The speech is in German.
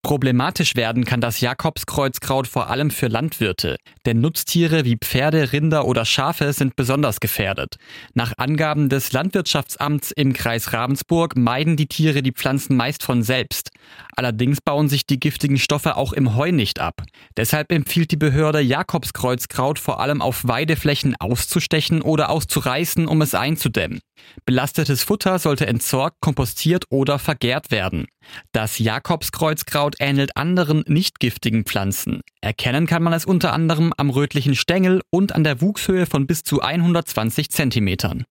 Problematisch werden kann das Jakobskreuzkraut vor allem für Landwirte, denn Nutztiere wie Pferde, Rinder oder Schafe sind besonders gefährdet. Nach Angaben des Landwirtschaftsamts im Kreis Ravensburg meiden die Tiere die Pflanzen meist von selbst. Allerdings bauen sich die giftigen Stoffe auch im Heu nicht ab. Deshalb empfiehlt die Behörde, Jakobskreuzkraut vor allem auf Weideflächen auszustechen oder auszureißen, um es einzudämmen. Belastetes Futter sollte entsorgt, kompostiert oder vergärt werden. Das Jakobskreuzkraut ähnelt anderen nicht giftigen Pflanzen. Erkennen kann man es unter anderem am rötlichen Stängel und an der Wuchshöhe von bis zu 120 Zentimetern.